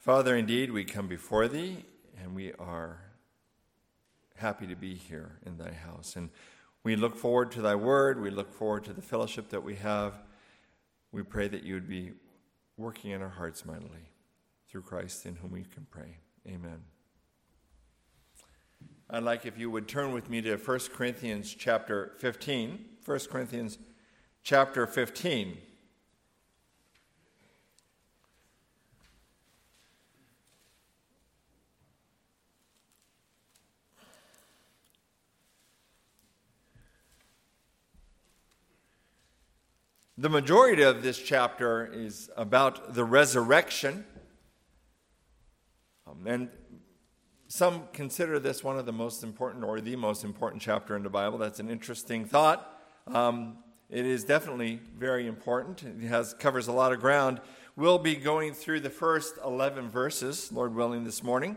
Father, indeed, we come before thee, and we are happy to be here in thy house. And we look forward to thy word. We look forward to the fellowship that we have. We pray that you would be working in our hearts mightily through Christ, in whom we can pray. Amen. I'd like if you would turn with me to 1 Corinthians chapter 15. 1 Corinthians chapter 15. The majority of this chapter is about the resurrection. And some consider this one of the most important or the most important chapter in the Bible. That's an interesting thought. It is definitely very important. It covers a lot of ground. We'll be going through the first 11 verses, Lord willing, this morning.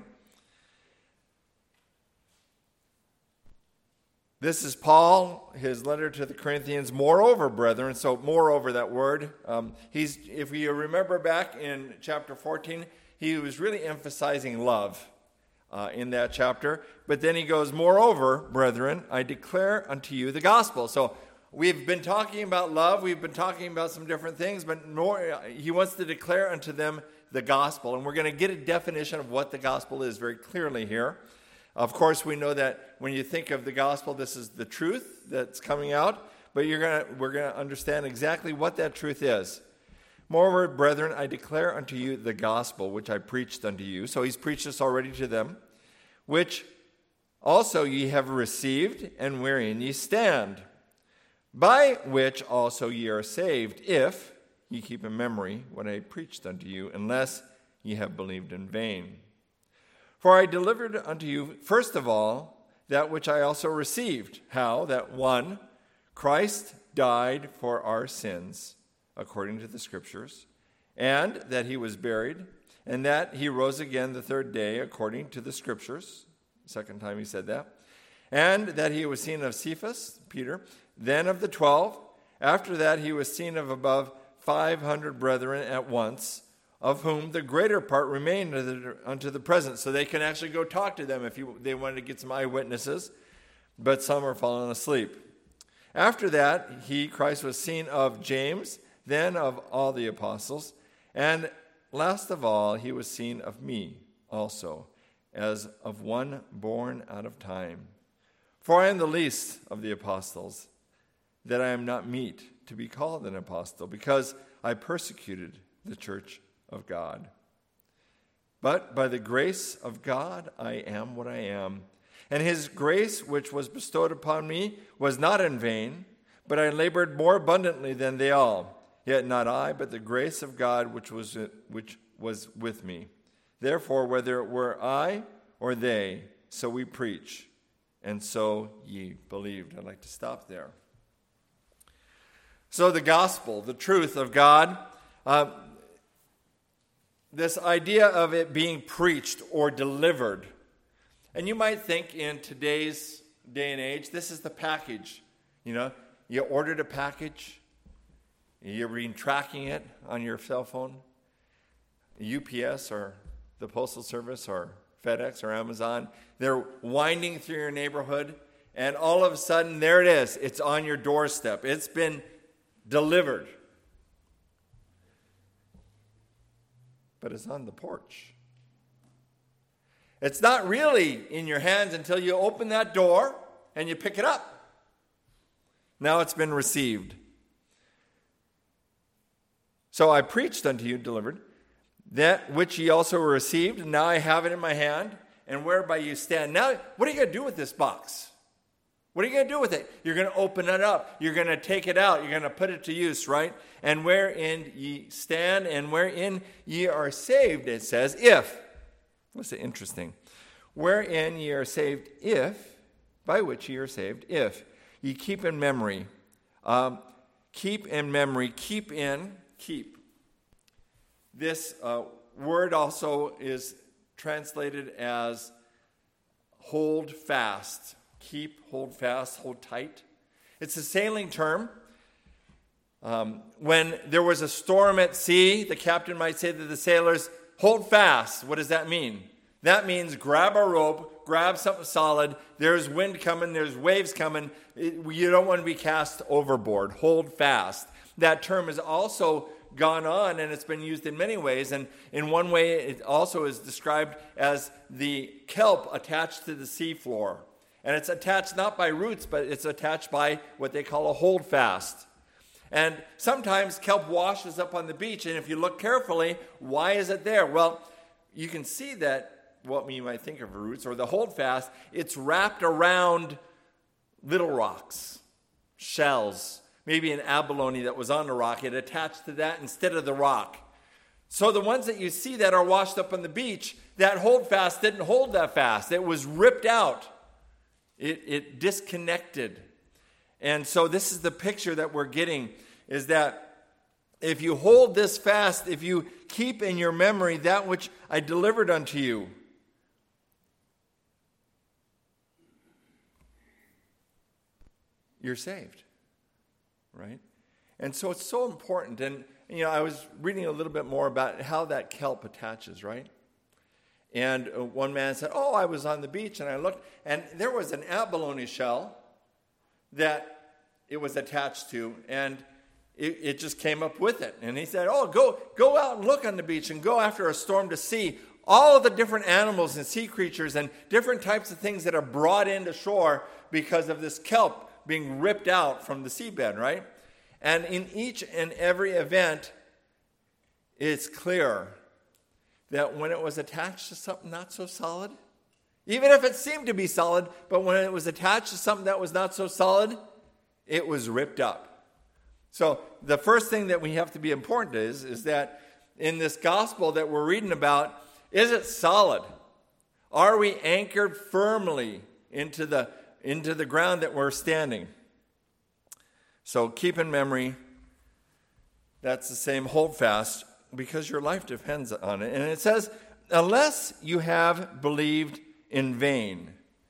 This is Paul, his letter to the Corinthians. Moreover, brethren, so moreover, that word. If you remember back in chapter 14, he was really emphasizing love in that chapter. But then he goes, moreover, brethren, I declare unto you the gospel. So we've been talking about love. We've been talking about some different things. But he wants to declare unto them the gospel. And we're going to get a definition of what the gospel is very clearly here. Of course, we know that when you think of the gospel, this is the truth that's coming out, but we're going to understand exactly what that truth is. Moreover, brethren, I declare unto you the gospel which I preached unto you. So he's preached this already to them, which also ye have received, and wherein ye stand, by which also ye are saved, if ye keep in memory what I preached unto you, unless ye have believed in vain. For I delivered unto you, first of all, that which I also received. How? That one, Christ died for our sins, according to the Scriptures, and that he was buried, and that he rose again the third day, according to the Scriptures. Second time he said that. And that he was seen of Cephas, Peter, then of the 12. After that he was seen of above 500 brethren at once, of whom the greater part remained unto the present. So they can actually go talk to them if they wanted to get some eyewitnesses, but some are fallen asleep. After that, Christ, was seen of James, then of all the apostles, and last of all, he was seen of me also, as of one born out of time. For I am the least of the apostles, that I am not meet to be called an apostle, because I persecuted the church of God. But by the grace of God I am what I am. And his grace which was bestowed upon me was not in vain, but I labored more abundantly than they all. Yet not I, but the grace of God which was with me. Therefore, whether it were I or they, so we preach, and so ye believed. I'd like to stop there. So the gospel, the truth of God, this idea of it being preached or delivered. And you might think in today's day and age, this is the package. You ordered a package, you're been tracking it on your cell phone, UPS or the Postal Service or FedEx or Amazon. They're winding through your neighborhood, and all of a sudden, there it is. It's on your doorstep. It's been delivered. But it's on the porch. It's not really in your hands until you open that door and you pick it up. Now it's been received. So I preached unto you, delivered, that which ye also received, and now I have it in my hand, and whereby you stand. Now, what are you going to do with this box? What are you going to do with it? You're going to open it up. You're going to take it out. You're going to put it to use, right? And wherein ye stand and wherein ye are saved, it says, if. What's it interesting? Wherein ye are saved, if, by which ye are saved, if ye keep in memory. Keep in memory. Keep. This word also is translated as hold fast. Keep, hold fast, hold tight. It's a sailing term. When there was a storm at sea, the captain might say to the sailors, hold fast. What does that mean? That means grab a rope, grab something solid. There's wind coming, there's waves coming. You don't want to be cast overboard. Hold fast. That term has also gone on, and it's been used in many ways. And in one way, it also is described as the kelp attached to the seafloor. And it's attached not by roots, but it's attached by what they call a holdfast. And sometimes kelp washes up on the beach, and if you look carefully, why is it there? Well, you can see that what you might think of roots, or the holdfast, it's wrapped around little rocks, shells, maybe an abalone that was on the rock. It attached to that instead of the rock. So the ones that you see that are washed up on the beach, that holdfast didn't hold that fast. It was ripped out. It disconnected. And so this is the picture that we're getting, is that if you hold this fast, if you keep in your memory that which I delivered unto you, you're saved, right? And so it's so important. And, I was reading a little bit more about how that kelp attaches, right? And one man said, I was on the beach and I looked, and there was an abalone shell that it was attached to, and it just came up with it. And he said, go out and look on the beach and go after a storm to see all of the different animals and sea creatures and different types of things that are brought into shore because of this kelp being ripped out from the seabed, right? And in each and every event, it's clear that when it was attached to something not so solid, even if it seemed to be solid, but when it was attached to something that was not so solid, it was ripped up. So the first thing that we have to be important is that in this gospel that we're reading about, is it solid? Are we anchored firmly into the ground that we're standing? So keep in memory, that's the same hold fast, because your life depends on it. And it says, unless you have believed in vain.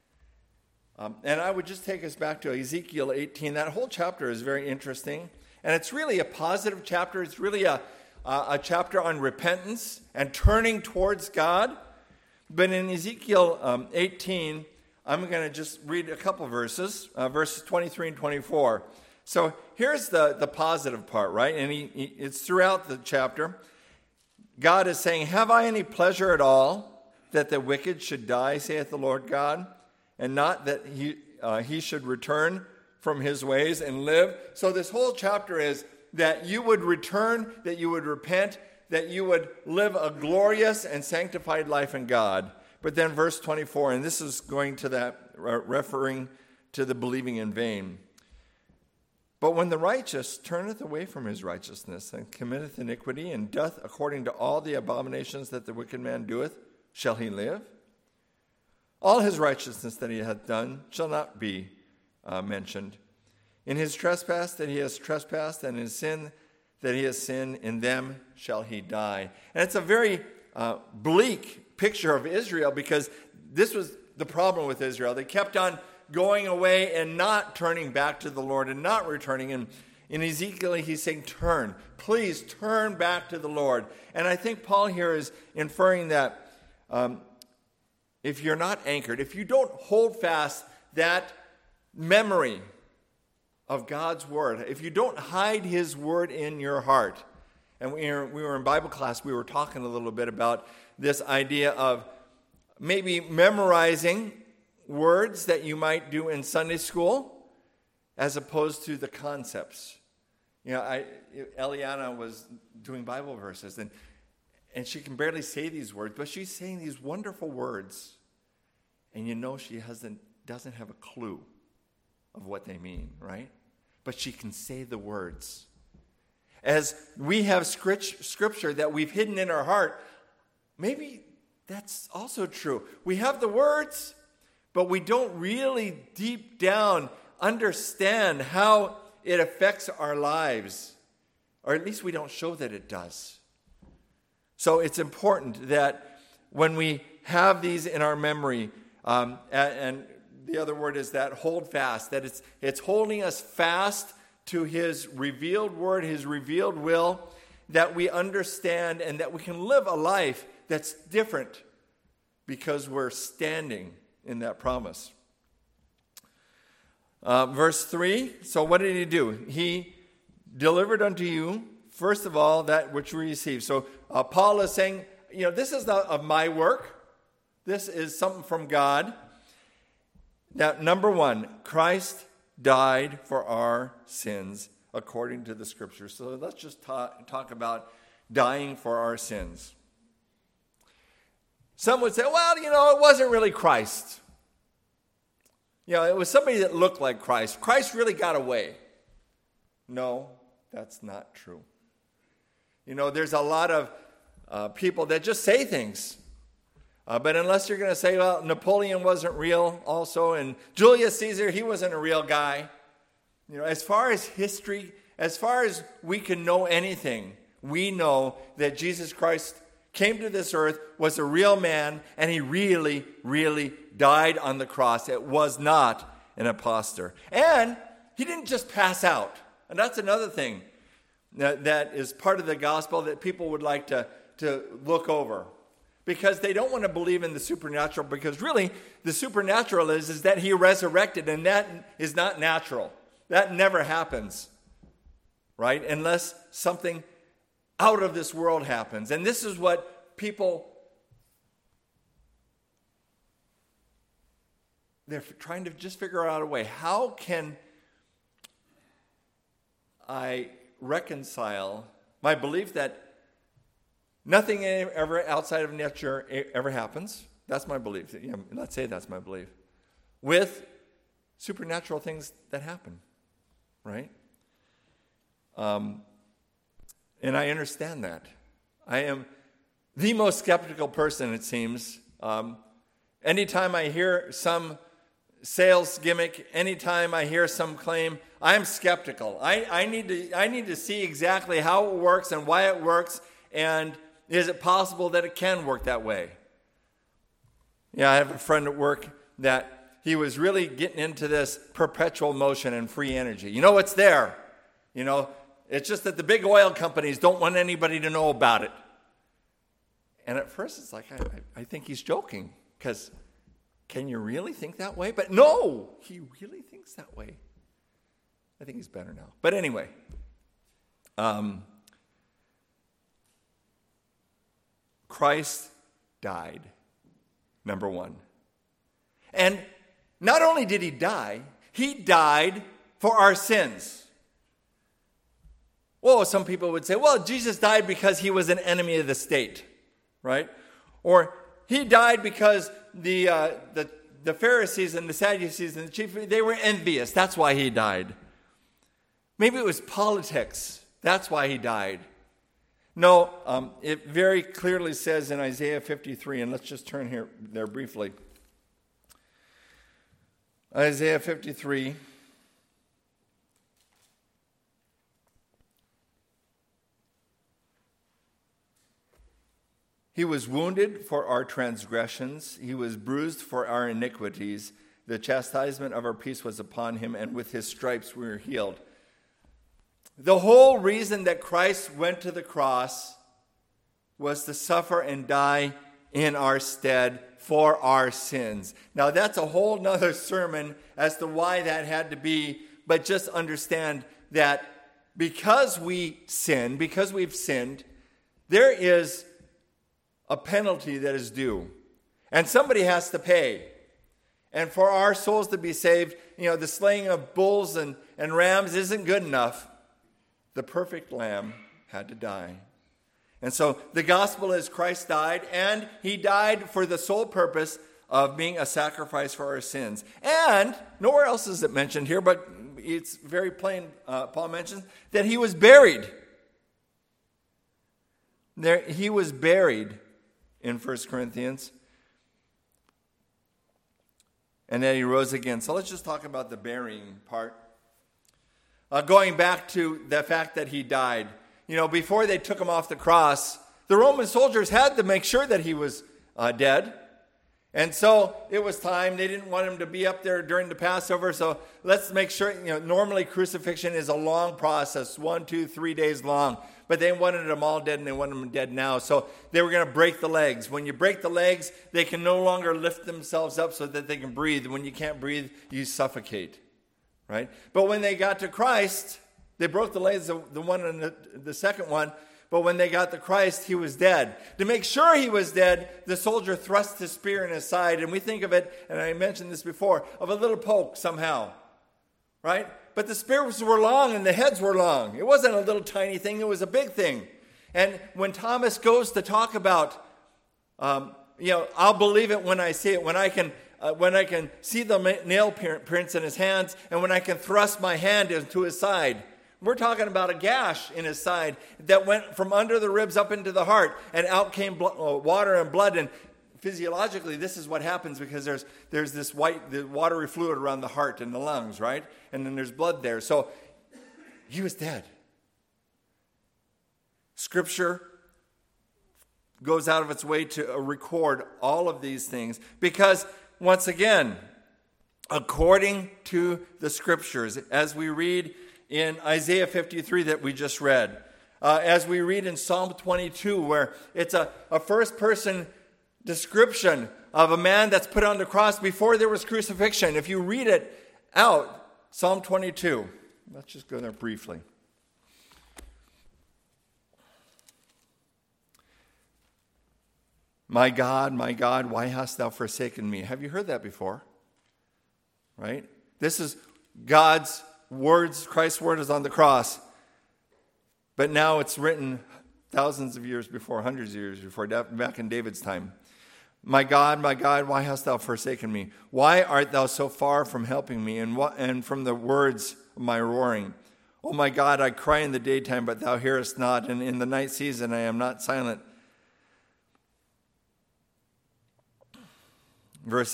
And I would just take us back to Ezekiel 18. That whole chapter is very interesting. And it's really a positive chapter. It's really a chapter on repentance and turning towards God. But in Ezekiel 18, I'm going to just read a couple verses, verses 23 and 24. So here's the positive part, right? And it's throughout the chapter. God is saying, have I any pleasure at all that the wicked should die, saith the Lord God, and not that he should return from his ways and live? So this whole chapter is that you would return, that you would repent, that you would live a glorious and sanctified life in God. But then verse 24, and this is going to that, referring to the believing in vain. But when the righteous turneth away from his righteousness and committeth iniquity and doth according to all the abominations that the wicked man doeth, shall he live? All his righteousness that he hath done shall not be mentioned. In his trespass that he has trespassed, and in his sin that he has sinned, in them shall he die. And it's a very bleak picture of Israel, because this was the problem with Israel. They kept on going away and not turning back to the Lord and not returning. And in Ezekiel, he's saying, turn. Please turn back to the Lord. And I think Paul here is inferring that if you're not anchored, if you don't hold fast that memory of God's word, if you don't hide his word in your heart, and we were in Bible class, we were talking a little bit about this idea of maybe memorizing words that you might do in Sunday school as opposed to the concepts. Eliana was doing Bible verses, and she can barely say these words, but she's saying these wonderful words, and she doesn't have a clue of what they mean, right? But she can say the words. As we have scripture that we've hidden in our heart, maybe that's also true. We have the words, but we don't really deep down understand how it affects our lives. Or at least we don't show that it does. So it's important that when we have these in our memory, and the other word is that hold fast, that it's holding us fast to his revealed word, his revealed will, that we understand and that we can live a life that's different because we're standing in that promise. Verse 3, so what did he do? He delivered unto you, first of all, that which we received. So Paul is saying, this is not of my work. This is something from God. Now, number one, Christ died for our sins according to the Scriptures. So let's just talk about dying for our sins. Some would say, well, it wasn't really Christ. It was somebody that looked like Christ. Christ really got away. No, that's not true. There's a lot of people that just say things. But unless you're going to say, well, Napoleon wasn't real also, and Julius Caesar, he wasn't a real guy. As far as history, as far as we can know anything, we know that Jesus Christ came to this earth, was a real man, and he really, really died on the cross. It was not an impostor. And he didn't just pass out. And that's another thing that is part of the gospel that people would like to look over. Because they don't want to believe in the supernatural, because really the supernatural is that he resurrected, and that is not natural. That never happens, right? Unless something out of this world happens. And this is what people, they're trying to just figure out a way. How can I reconcile my belief that nothing ever outside of nature ever happens? That's my belief. Let's say that's my belief. With supernatural things that happen, right? And I understand that. I am the most skeptical person, it seems. Anytime I hear some sales gimmick, anytime I hear some claim, I'm skeptical. I need to see exactly how it works and why it works, and is it possible that it can work that way? I have a friend at work that he was really getting into this perpetual motion and free energy. It's there. It's just that the big oil companies don't want anybody to know about it. And at first it's like, I think he's joking, because can you really think that way? But no, he really thinks that way. I think he's better now. But anyway, Christ died, number one. And not only did he died for our sins. Well, some people would say, well, Jesus died because he was an enemy of the state, right? Or he died because the Pharisees and the Sadducees and the chief, they were envious. That's why he died. Maybe it was politics. That's why he died. No, it very clearly says in Isaiah 53, and let's just turn there briefly. Isaiah 53. He was wounded for our transgressions. He was bruised for our iniquities. The chastisement of our peace was upon him, and with his stripes we were healed. The whole reason that Christ went to the cross was to suffer and die in our stead for our sins. Now, that's a whole nother sermon as to why that had to be, but just understand that because we've sinned, there is a penalty that is due. And somebody has to pay. And for our souls to be saved, the slaying of bulls and rams isn't good enough. The perfect lamb had to die. And so the gospel is Christ died, and he died for the sole purpose of being a sacrifice for our sins. And nowhere else is it mentioned here, but it's very plain, Paul mentions, that he was buried. He was buried in 1 Corinthians. And then he rose again. So let's just talk about the burying part. Going back to the fact that he died. Before they took him off the cross, the Roman soldiers had to make sure that he was dead. And so it was time. They didn't want him to be up there during the Passover. So let's make sure, normally crucifixion is a long process, 1, 2, 3 days long. But they wanted them all dead, and they wanted them dead now. So they were going to break the legs. When you break the legs, they can no longer lift themselves up so that they can breathe. When you can't breathe, you suffocate, right? But when they got to Christ, they broke the legs, the one and the second one. But when they got to Christ, he was dead. To make sure he was dead, the soldier thrust his spear in his side. And we think of it, and I mentioned this before, of a little poke somehow, right? But the spears were long and the heads were long. It wasn't a little tiny thing. It was a big thing. And when Thomas goes to talk about, I'll believe it when I see it, when I can see the nail prints in his hands, and when I can thrust my hand into his side. We're talking about a gash in his side that went from under the ribs up into the heart, and out came water and blood. And physiologically, this is what happens because there's this the watery fluid around the heart and the lungs, right? And then there's blood there. So he was dead. Scripture goes out of its way to record all of these things because, once again, according to the Scriptures, as we read in Isaiah 53 that we just read, as we read in Psalm 22, where it's a first-person description of a man that's put on the cross before there was crucifixion. If you read it out, Psalm 22. Let's just go there briefly. My God, why hast thou forsaken me? Have you heard that before? Right? This is God's words. Christ's word is on the cross. But now it's written thousands of years before, hundreds of years before, back in David's time. My God, why hast thou forsaken me? Why art thou so far from helping me and from the words of my roaring? Oh my God, I cry in the daytime, but thou hearest not, and in the night season I am not silent. Verse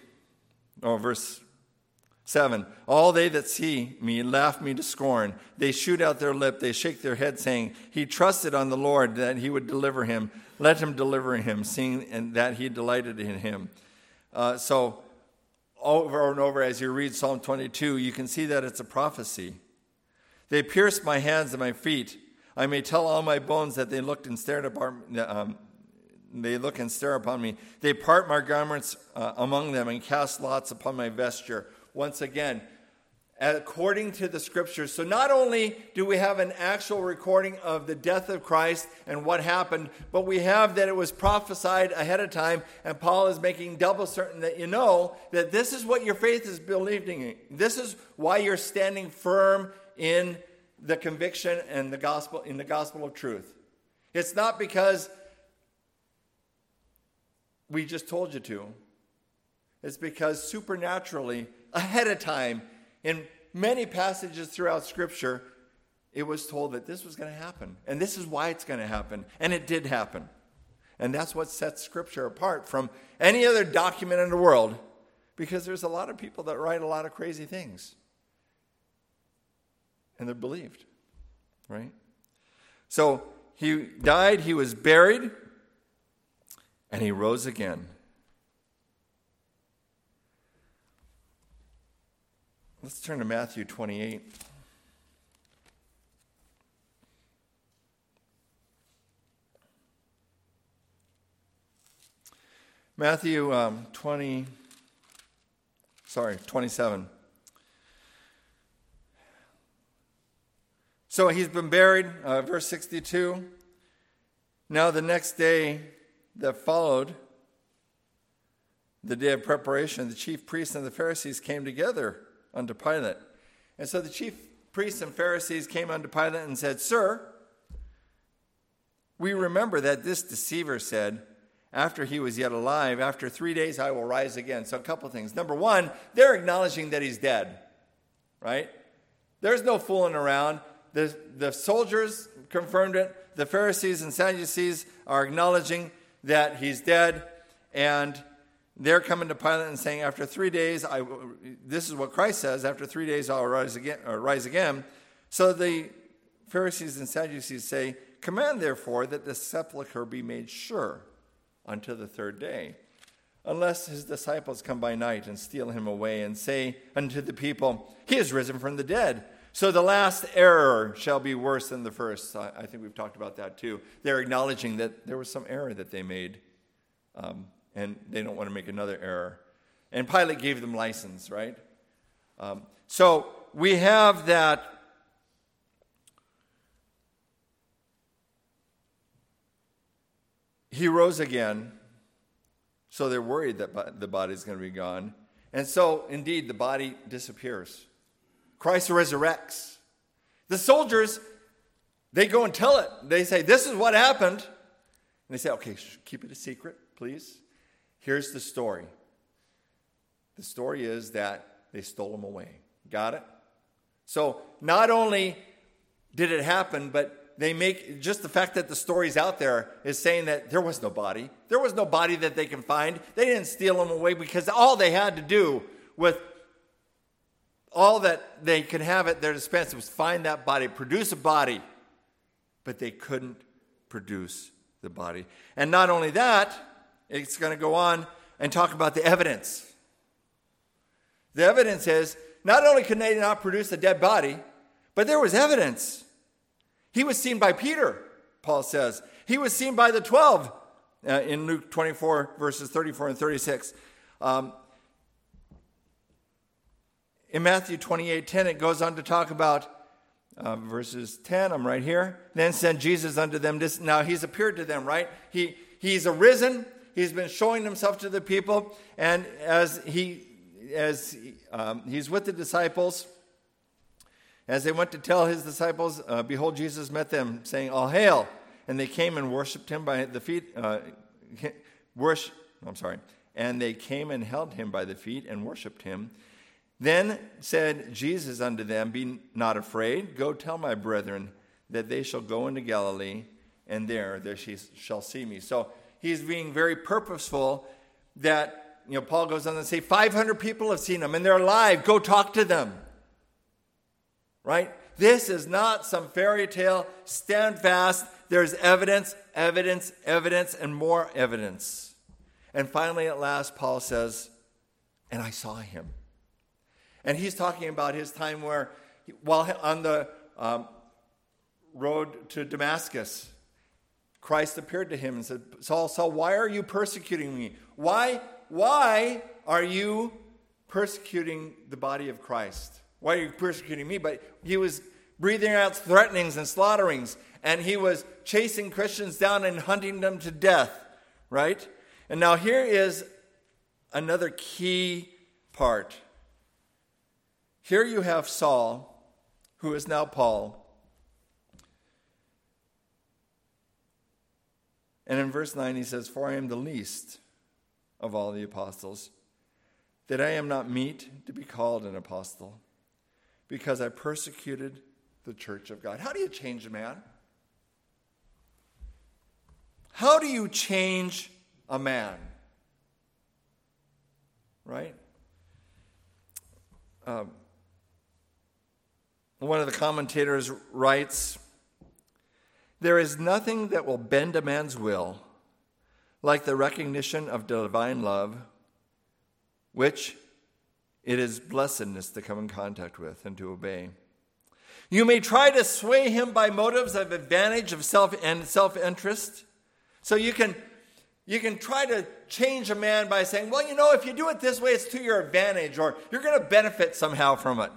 7. All they that see me laugh me to scorn. They shoot out their lip, they shake their head, saying, He trusted on the Lord that he would deliver him. Let him deliver him, seeing and that he delighted in him. So over and over as you read Psalm 22, you can see that it's a prophecy. They pierced my hands and my feet. I may tell all my bones that they looked and stared upon They look and stare upon me. They part my garments among them and cast lots upon my vesture. Once again, according to the Scriptures. So not only do we have an actual recording of the death of Christ and what happened, but we have that it was prophesied ahead of time, and Paul is making double certain that you know that this is what your faith is believing in. This is why you're standing firm in the conviction and the gospel, in the gospel of truth. It's not because we just told you to. It's because supernaturally, ahead of time, in many passages throughout Scripture, it was told that this was going to happen. And this is why it's going to happen. And it did happen. And that's what sets Scripture apart from any other document in the world. Because there's a lot of people that write a lot of crazy things. And they're believed. Right? So, he died, he was buried, and he rose again. Let's turn to Matthew 28. Matthew 27. So he's been buried, verse 62. Now the next day that followed, the day of preparation, the chief priests and the Pharisees came together unto Pilate. And so the chief priests and Pharisees came unto Pilate and said, Sir, we remember that this deceiver said, after he was yet alive, after 3 days I will rise again. So a couple of things. Number one, they're acknowledging that he's dead, right? There's no fooling around. The soldiers confirmed it. The Pharisees and Sadducees are acknowledging that he's dead, and they're coming to Pilate and saying, after 3 days, this is what Christ says, after 3 days I'll rise again. So the Pharisees and Sadducees say, command therefore that the sepulchre be made sure until the third day. unless his disciples come by night and steal him away and say unto the people, he is risen from the dead. So the last error shall be worse than the first. I think we've talked about that too. They're acknowledging that there was some error that they made, and they don't want to make another error. And Pilate gave them license, right? So we have that he rose again, so they're worried that the body's going to be gone. And so, indeed, the body disappears. Christ resurrects. The soldiers, they go and tell it. They say, this is what happened. And they say, okay, keep it a secret, please. Here's the story. The story is that they stole him away. Got it? So, not only did it happen, but they make, just the fact that the story's out there is saying that there was no body. There was no body that they can find. They didn't steal him away because all they had to do with all that they could have at their disposal was find that body, produce a body. But they couldn't produce the body. And not only that, it's going to go on and talk about the evidence. The evidence is, not only could they not produce a dead body, but there was evidence. He was seen by Peter, Paul says. He was seen by the 12 in Luke 24, verses 34 and 36. In Matthew 28:10, it goes on to talk about verses 10. I'm right here. Then said Jesus unto them, now he's appeared to them, right? He's arisen. He's been showing himself to the people. And as he's with the disciples, as they went to tell his disciples, behold, Jesus met them, saying, all hail. And they came and worshipped him by the feet. And they came and held him by the feet and worshipped him. Then said Jesus unto them, be not afraid. Go tell my brethren that they shall go into Galilee, and there she shall see me. So he's being very purposeful that, Paul goes on to say, 500 people have seen him, and they're alive. Go talk to them. Right? This is not some fairy tale. Stand fast. There's evidence, evidence, evidence, and more evidence. And finally, at last, Paul says, and I saw him. And he's talking about his time where, while on the road to Damascus, Christ appeared to him and said, Saul, Saul, why are you persecuting me? Why are you persecuting the body of Christ? Why are you persecuting me? But he was breathing out threatenings and slaughterings, and he was chasing Christians down and hunting them to death, right? And now here is another key part. Here you have Saul, who is now Paul. And in verse 9 he says, for I am the least of all the apostles, that I am not meet to be called an apostle, because I persecuted the church of God. How do you change a man? How do you change a man? Right? One of the commentators writes, there is nothing that will bend a man's will like the recognition of divine love, which it is blessedness to come in contact with and to obey. You may try to sway him by motives of advantage of self-interest. So you can try to change a man by saying, well, if you do it this way, it's to your advantage, or you're going to benefit somehow from it.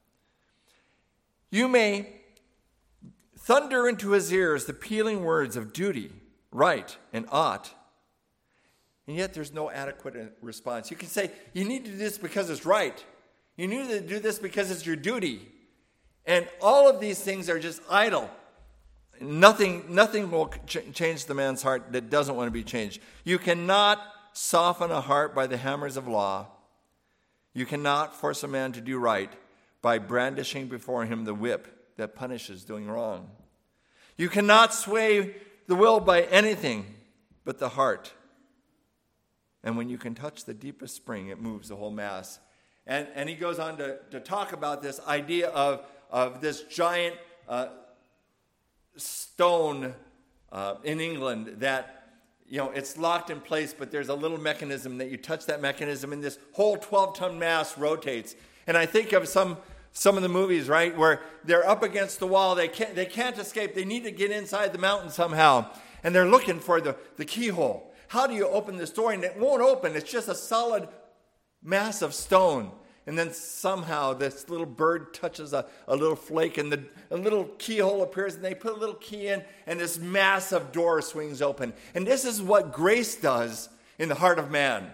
You may thunder into his ears the pealing words of duty, right, and ought, and yet there's no adequate response. You can say, you need to do this because it's right. You need to do this because it's your duty. And all of these things are just idle. Nothing will change the man's heart that doesn't want to be changed. You cannot soften a heart by the hammers of law. You cannot force a man to do right by brandishing before him the whip that punishes doing wrong. You cannot sway the will by anything but the heart. And when you can touch the deepest spring, it moves the whole mass. And he goes on to talk about this idea of this giant stone in England that it's locked in place, but there's a little mechanism that you touch that mechanism and this whole 12-ton mass rotates. And I think of some of the movies, right, where they're up against the wall. They can't escape. They need to get inside the mountain somehow. And they're looking for the keyhole. How do you open this door? And it won't open. It's just a solid mass of stone. And then somehow this little bird touches a little flake, and a little keyhole appears, and they put a little key in, and this massive door swings open. And this is what grace does in the heart of man.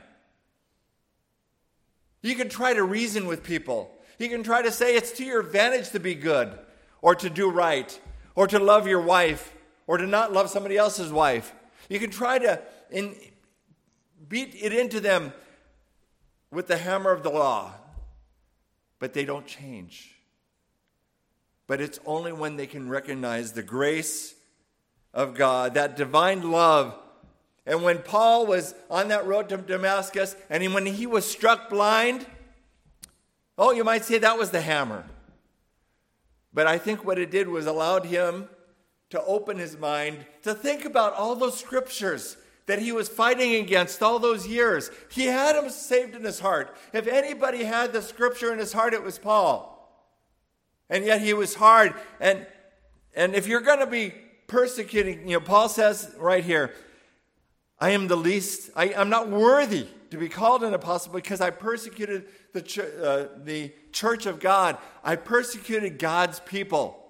You can try to reason with people. You can try to say it's to your advantage to be good, or to do right, or to love your wife, or to not love somebody else's wife. You can try to beat it into them with the hammer of the law. But they don't change. But it's only when they can recognize the grace of God, that divine love. And when Paul was on that road to Damascus, and when he was struck blind, you might say that was the hammer. But I think what it did was allowed him to open his mind to think about all those scriptures that he was fighting against all those years. He had them saved in his heart. If anybody had the scripture in his heart, it was Paul. And yet he was hard. And if you're going to be persecuting, Paul says right here, I am the least, I'm not worthy to be called an apostle because I persecuted the church of God. I persecuted God's people.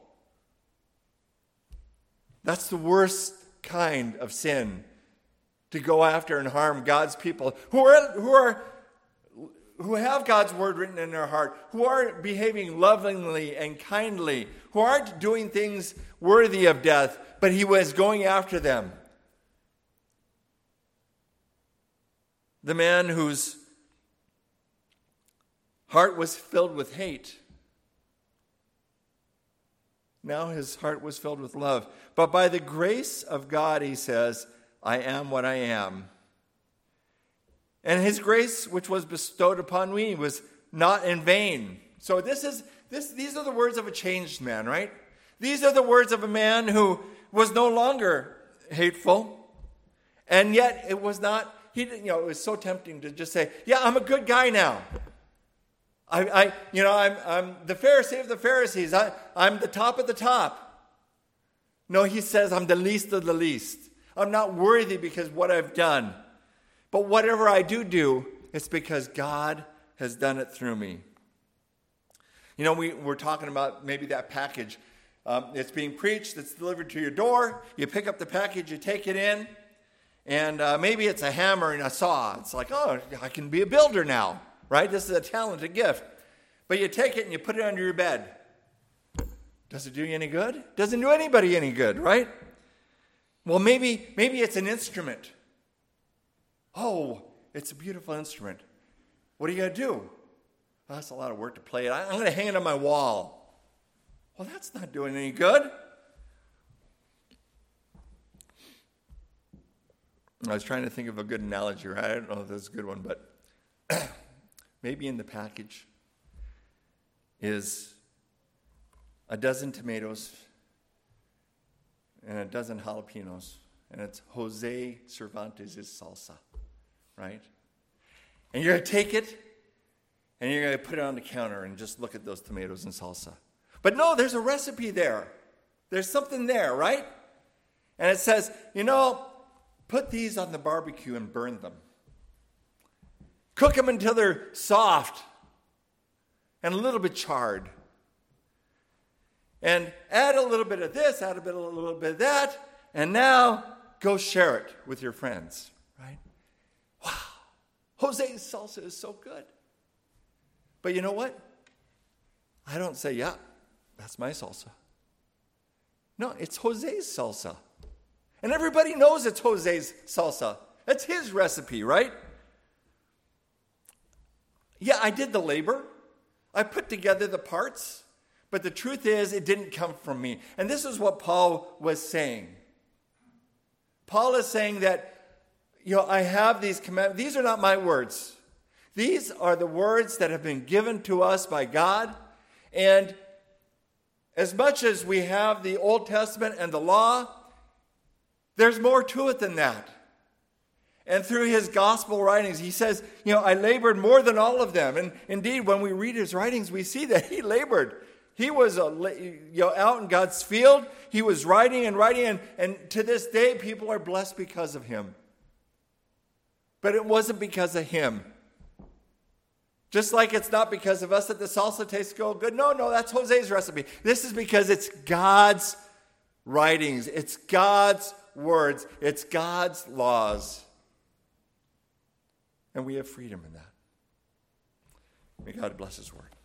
That's the worst kind of sin, to go after and harm God's people who have God's word written in their heart, who are behaving lovingly and kindly, who aren't doing things worthy of death, but he was going after them. The man whose heart was filled with hate, now his heart was filled with love. But by the grace of God, he says, I am what I am. And his grace, which was bestowed upon me, was not in vain. So these are the words of a changed man, right? These are the words of a man who was no longer hateful. And yet it was not, it was so tempting to just say, yeah, I'm a good guy now. I'm the Pharisee of the Pharisees. I'm the top of the top. No, he says, I'm the least of the least. I'm not worthy because of what I've done. But whatever I do, it's because God has done it through me. We're talking about maybe that package. It's being preached, it's delivered to your door. You pick up the package, you take it in, and maybe it's a hammer and a saw. It's like, I can be a builder now, right? This is a talent, a gift. But you take it and you put it under your bed. Does it do you any good? Doesn't do anybody any good, right? Well, maybe it's an instrument. Oh, it's a beautiful instrument. What are you going to do? Oh, that's a lot of work to play it. I'm going to hang it on my wall. Well, that's not doing any good. I was trying to think of a good analogy. Right? I don't know if that's a good one, but maybe in the package is a dozen tomatoes and a dozen jalapenos, and it's Jose Cervantes' salsa, right? And you're going to take it, and you're going to put it on the counter and just look at those tomatoes and salsa. But no, there's a recipe there. There's something there, right? And it says, put these on the barbecue and burn them. Cook them until they're soft and a little bit charred. And add a little bit of this, add a little bit of that, and now go share it with your friends, right? Wow, Jose's salsa is so good. But you know what? I don't say, yeah, that's my salsa. No, it's Jose's salsa. And everybody knows it's Jose's salsa. That's his recipe, right? Yeah, I did the labor. I put together the parts. But the truth is, it didn't come from me. And this is what Paul was saying. Paul is saying that, I have these commandments. These are not my words. These are the words that have been given to us by God. And as much as we have the Old Testament and the law, there's more to it than that. And through his gospel writings, he says, I labored more than all of them. And indeed, when we read his writings, we see that he labored. He was out in God's field. He was writing and writing. And to this day, people are blessed because of him. But it wasn't because of him. Just like it's not because of us that the salsa tastes so good. No, that's Jose's recipe. This is because it's God's writings. It's God's words. It's God's laws. And we have freedom in that. May God bless his word.